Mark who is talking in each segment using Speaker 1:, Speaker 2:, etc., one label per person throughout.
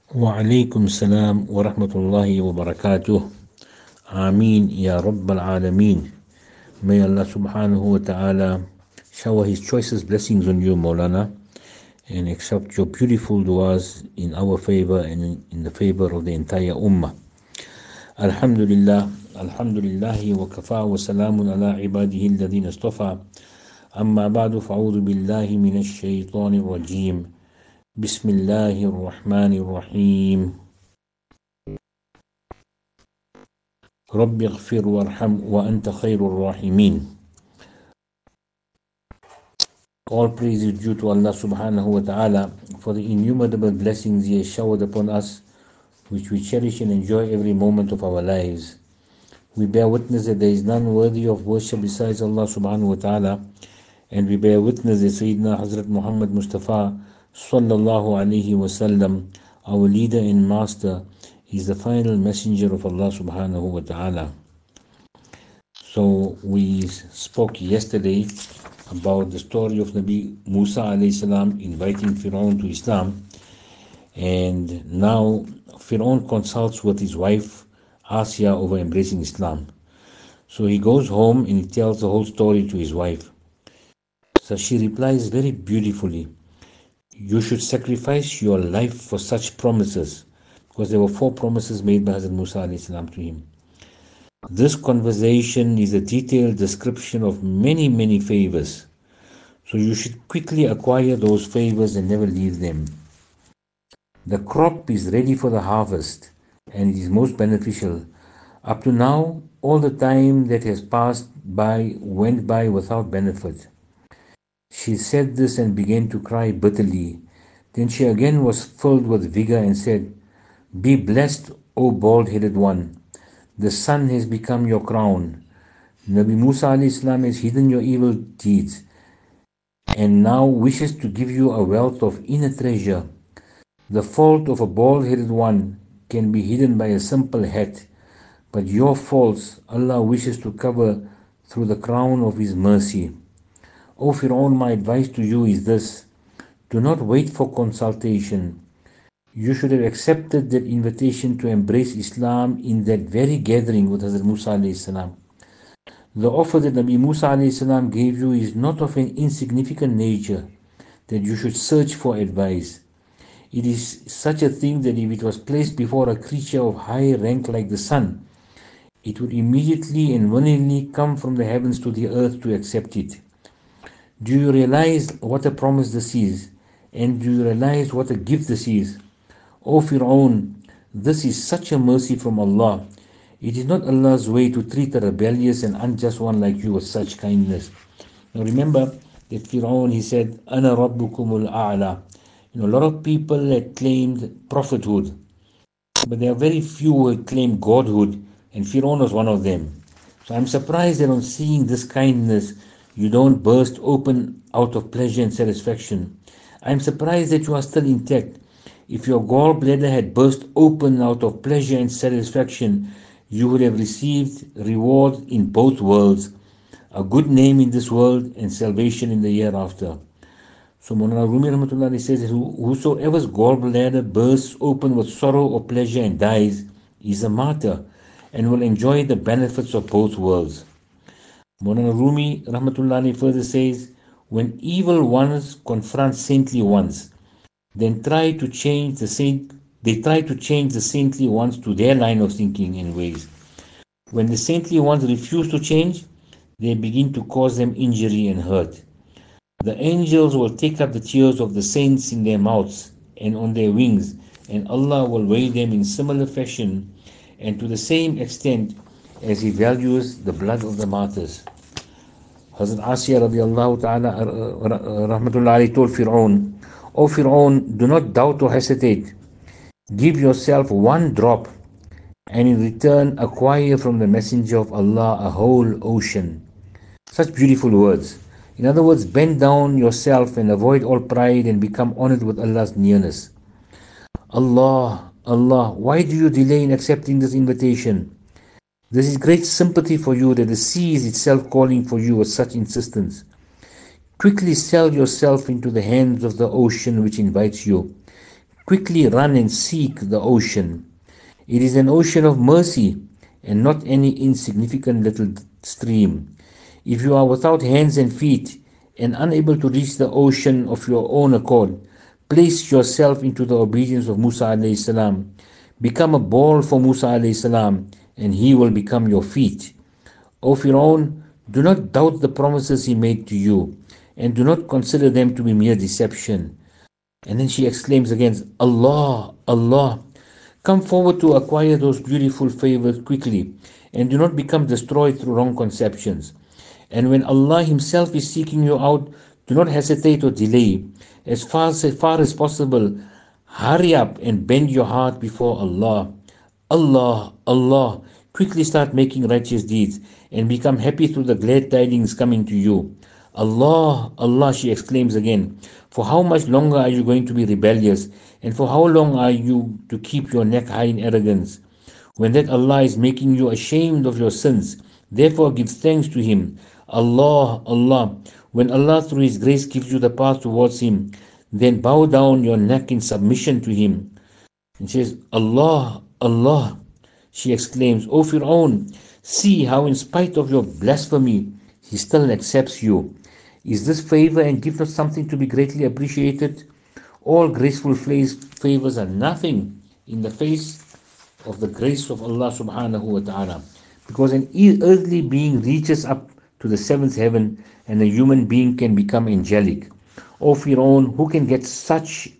Speaker 1: وعليكم السلام ورحمة الله وبركاته. Ameen Ya Rabbal Alameen. May Allah subhanahu wa ta'ala shower His choicest blessings on you, Maulana, and accept your beautiful du'as in our favor and in the favor of the entire Ummah. Alhamdulillah, Alhamdulillahi wa kafa wa salamun ala ibadihi alladhina istafa. Amma ba'du fa'udhu billahi minash shaytanir rajim. Bismillahir Rahmanir Rahim. Rabbi ighfir warham wa anta khairur rahimin. All praise is due to Allah subhanahu wa ta'ala for the innumerable blessings He has showered upon us, which we cherish and enjoy every moment of our lives. We bear witness that there is none worthy of worship besides Allah subhanahu wa ta'ala, and we bear witness that Sayyidina Hazrat Muhammad Mustafa sallallahu alayhi wa sallam, our leader and master, is the final messenger of Allah subhanahu wa ta'ala. So we spoke yesterday about the story of Nabi Musa alayhi salam inviting Fir'aun to Islam, and now Fir'aun consults with his wife Asya over embracing Islam. So he goes home and he tells the whole story to his wife. So she replies very beautifully, "You should sacrifice your life for such promises," because there were 4 promises made by Hazrat Musa alayhi salam to him. This conversation is a detailed description of many, many favors. So you should quickly acquire those favors and never leave them. The crop is ready for the harvest and it is most beneficial. Up to now, all the time that has passed by went by without benefit. She said this and began to cry bitterly. Then she again was filled with vigor and said, "Be blessed, O bald-headed one. The sun has become your crown. Nabi Musa alayhi salam has hidden your evil deeds and now wishes to give you a wealth of inner treasure. The fault of a bald-headed one can be hidden by a simple hat, but your faults Allah wishes to cover through the crown of His mercy. O Fir'aun, my advice to you is this: do not wait for consultation. You should have accepted that invitation to embrace Islam in that very gathering with Hazrat Musa alayhi salam. The offer that Nabi Musa alayhi salam gave you is not of an insignificant nature that you should search for advice. It is such a thing that if it was placed before a creature of high rank like the sun, it would immediately and willingly come from the heavens to the earth to accept it. Do you realize what a promise this is? And do you realize what a gift this is? O Fir'aun, this is such a mercy from Allah. It is not Allah's way to treat a rebellious and unjust one like you with such kindness." Now remember that Fir'aun, he said, "Ana rabbukumul a'la." A lot of people had claimed prophethood, but there are very few who had claimed godhood, and Fir'aun was one of them. So I'm surprised that on seeing this kindness, you don't burst open out of pleasure and satisfaction. I'm surprised that you are still intact. If your gallbladder had burst open out of pleasure and satisfaction, you would have received reward in both worlds, a good name in this world and salvation in the hereafter. So Maulana Rumi Rahmatullah says that whosoever's gallbladder bursts open with sorrow or pleasure and dies is a martyr and will enjoy the benefits of both worlds. Maulana Rumi Rahmatullah further says, when evil ones confront saintly ones, then they try to change the saintly ones to their line of thinking and ways. When the saintly ones refuse to change, they begin to cause them injury and hurt. The angels will take up the tears of the saints in their mouths and on their wings, and Allah will weigh them in similar fashion and to the same extent as He values the blood of the martyrs. Hazrat Asya radiallahu ta'ala rahmatullahi told Fir'aun, "O Fir'aun, do not doubt or hesitate. Give yourself one drop and in return acquire from the Messenger of Allah a whole ocean." Such beautiful words. In other words, bend down yourself and avoid all pride and become honored with Allah's nearness. Allah, Allah, why do you delay in accepting this invitation? This is great sympathy for you that the sea is itself calling for you with such insistence. Quickly sell yourself into the hands of the ocean which invites you. quickly run and seek the ocean. It is an ocean of mercy and not any insignificant little stream. If you are without hands and feet and unable to reach the ocean of your own accord, place yourself into the obedience of Musa alayhi salam. Become a ball for Musa alayhi salam, and he will become your feet. O Fir'aun, do not doubt the promises he made to you, and do not consider them to be mere deception. And then she exclaims again, Allah, Allah, come forward to acquire those beautiful favors quickly, and do not become destroyed through wrong conceptions. And when Allah Himself is seeking you out, do not hesitate or delay. As far as possible, hurry up and bend your heart before Allah. Allah, Allah, quickly start making righteous deeds and become happy through the glad tidings coming to you. Allah, Allah, she exclaims again, for how much longer are you going to be rebellious, and for how long are you to keep your neck high in arrogance? When that Allah is making you ashamed of your sins, therefore give thanks to Him. Allah, Allah, when Allah through His grace gives you the path towards Him, then bow down your neck in submission to Him. And she says, Allah, Allah, she exclaims, O Fir'aun, see how in spite of your blasphemy, He still accepts you. Is this favor and gift not something to be greatly appreciated? All graceful favors are nothing in the face of the grace of Allah subhanahu wa ta'ala. Because an earthly being reaches up to the seventh heaven and a human being can become angelic. O Fir'aun, who can get such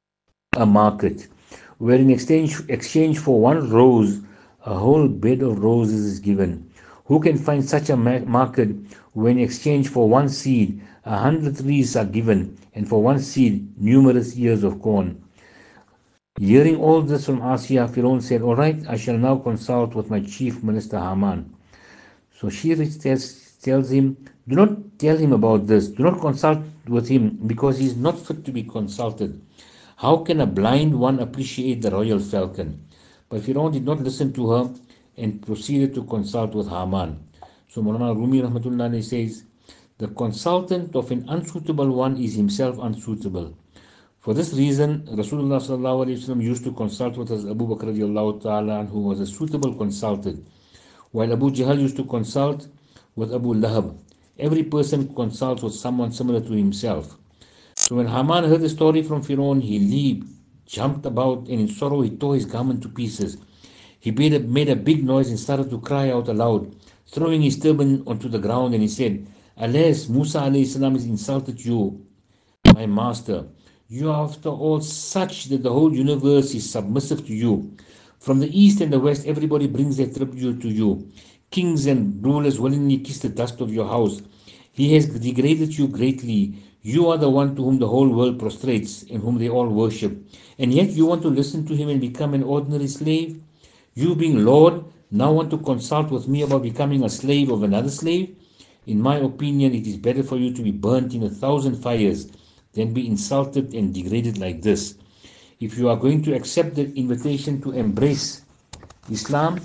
Speaker 1: a market where in exchange for one rose, a whole bed of roses is given? Who can find such a market when in exchange for one seed, 100 trees are given, and for one seed, numerous ears of corn? Hearing all this from Asiya, Fir'aun said, all right, I shall now consult with my chief minister Haman. So she tells him, do not tell him about this. Do not consult with him because he is not fit to be consulted. How can a blind one appreciate the royal falcon? But Fir'aun did not listen to her and proceeded to consult with Haman. So Maulana Rumi Rahmatullah says, the consultant of an unsuitable one is himself unsuitable. For this reason, Rasulullah sallallahu alaihi wasallam used to consult with us Abu Bakr radiallahu ta'ala, who was a suitable consultant, while Abu Jahl used to consult with Abu Lahab. Every person consults with someone similar to himself. So when Haman heard the story from Fir'aun, he leaped, jumped about, and in sorrow he tore his garment to pieces. He made a big noise and started to cry out aloud, throwing his turban onto the ground, and he said, alas, Musa alayhi salam has insulted you, my master. You are after all such that the whole universe is submissive to you. From the east and the west, everybody brings their tribute to you. Kings and rulers willingly kiss the dust of your house. He has degraded you greatly. You are the one to whom the whole world prostrates and whom they all worship. And yet you want to listen to him and become an ordinary slave? You being Lord, now want to consult with me about becoming a slave of another slave? In my opinion, it is better for you to be burnt in 1,000 fires than be insulted and degraded like this. If you are going to accept the invitation to embrace Islam,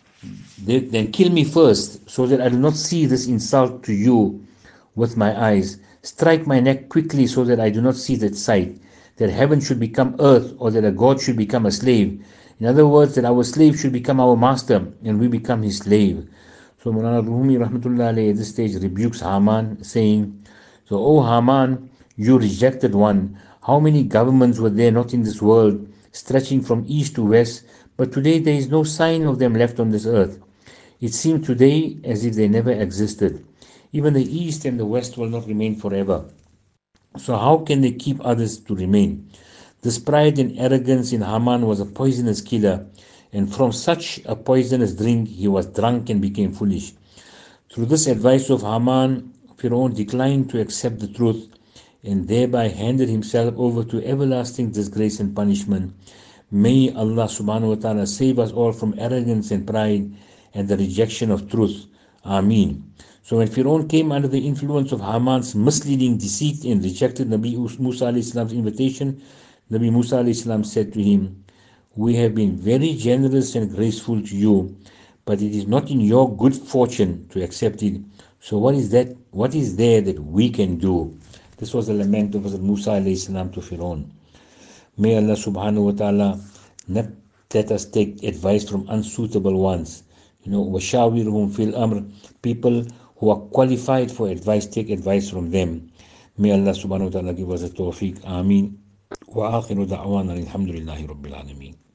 Speaker 1: then kill me first, so that I do not see this insult to you with my eyes. Strike my neck quickly, so that I do not see that sight, that heaven should become earth, or that a god should become a slave. In other words, that our slave should become our master, and we become his slave. So Maulana Rumi Rahmatullah alayhi at this stage rebukes Haman, saying, so, O Haman, you rejected one, how many governments were there not in this world, stretching from east to west, but today there is no sign of them left on this earth. It seems today as if they never existed. Even the east and the west will not remain forever. So how can they keep others to remain? This pride and arrogance in Haman was a poisonous killer, and from such a poisonous drink he was drunk and became foolish. Through this advice of Haman, Fir'aun declined to accept the truth and thereby handed himself over to everlasting disgrace and punishment. May Allah subhanahu wa ta'ala save us all from arrogance and pride and the rejection of truth. Ameen. So when Fir'aun came under the influence of Haman's misleading deceit and rejected Nabi Musa alayhi salam's invitation, Nabi Musa alayhi salam said to him, we have been very generous and graceful to you, but it is not in your good fortune to accept it. So what is there that we can do? This was the lament of Musa alayhi salam to Fir'aun. May Allah subhanahu wa ta'ala not let us take advice from unsuitable ones. وَشَاوِرْهُمْ فِي الْأَمْرِ. People who are qualified for advice, take advice from them. May Allah subhanahu wa ta'ala give us a tawfiq. Ameen. وآخر دعوانا الحمد لله رب العالمين.